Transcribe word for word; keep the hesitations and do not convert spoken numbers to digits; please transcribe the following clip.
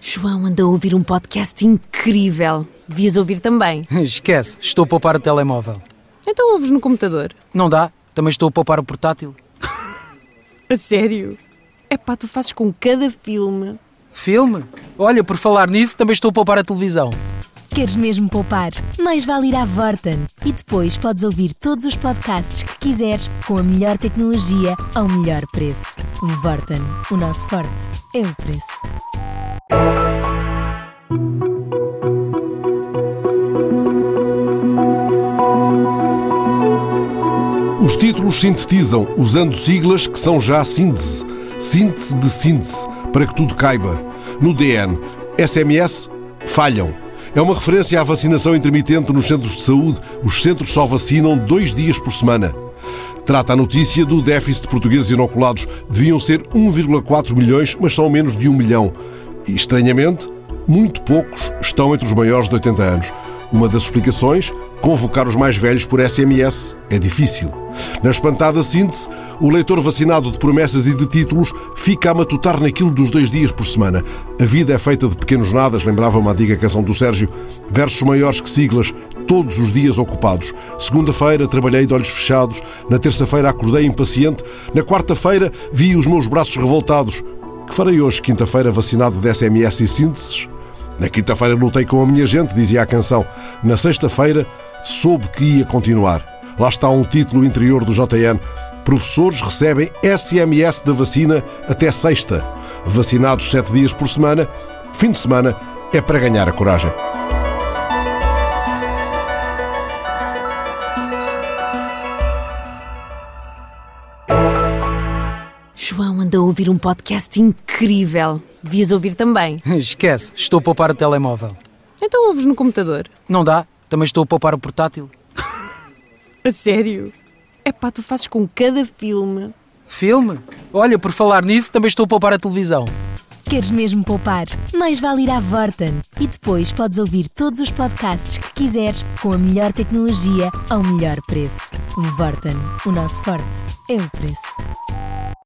João anda a ouvir um podcast incrível. Devias ouvir também. Esquece, estou a poupar o telemóvel. Então ouves no computador? Não dá, também estou a poupar o portátil. A sério? Epá, tu fazes com cada filme. Filme? Olha, por falar nisso, também estou a poupar a televisão. Queres mesmo poupar? Mais vale ir à Vorten. E depois podes ouvir todos os podcasts que quiseres com a melhor tecnologia ao melhor preço. Vorten. O nosso forte é o preço. Os títulos sintetizam, usando siglas que são já síntese. Síntese de síntese, para que tudo caiba. No D N, S M S falham. É uma referência à vacinação intermitente nos centros de saúde. Os centros só vacinam dois dias por semana. Trata a notícia do déficit de portugueses inoculados. Deviam ser um vírgula quatro milhões, mas são menos de um milhão. E, estranhamente, muito poucos estão entre os maiores de oitenta anos. Uma das explicações, convocar os mais velhos por S M S é difícil. Na espantada síntese, o leitor vacinado de promessas e de títulos fica a matutar naquilo dos dois dias por semana. A vida é feita de pequenos nadas, lembrava uma antiga canção do Sérgio. Versos maiores que siglas, todos os dias ocupados. Segunda-feira trabalhei de olhos fechados. Na terça-feira acordei impaciente. Na quarta-feira vi os meus braços revoltados. Que farei hoje, quinta-feira, vacinado de S M S e sínteses? Na quinta-feira lutei com a minha gente, dizia a canção. Na sexta-feira soube que ia continuar. Lá está um título interior do J N. Professores recebem S M S da vacina até sexta. Vacinados sete dias por semana. Fim de semana é para ganhar a coragem. João anda a ouvir um podcast incrível. Devias ouvir também. Esquece, estou a poupar o telemóvel. Então ouves no computador? Não dá, também estou a poupar o portátil. A sério? Epá, tu fazes com cada filme. Filme? Olha, por falar nisso, também estou a poupar a televisão. Queres mesmo poupar? Mais vale ir à Vorten. E depois podes ouvir todos os podcasts que quiseres com a melhor tecnologia ao melhor preço. Vorten. O nosso forte é o preço.